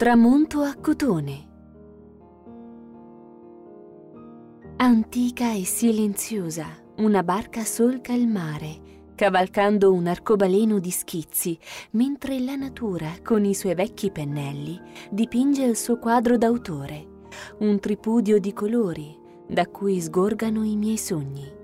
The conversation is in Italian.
Tramonto a Cotone. Antica e silenziosa, una barca solca il mare, cavalcando un arcobaleno di schizzi, mentre la natura, con i suoi vecchi pennelli, dipinge il suo quadro d'autore, un tripudio di colori da cui sgorgano i miei sogni.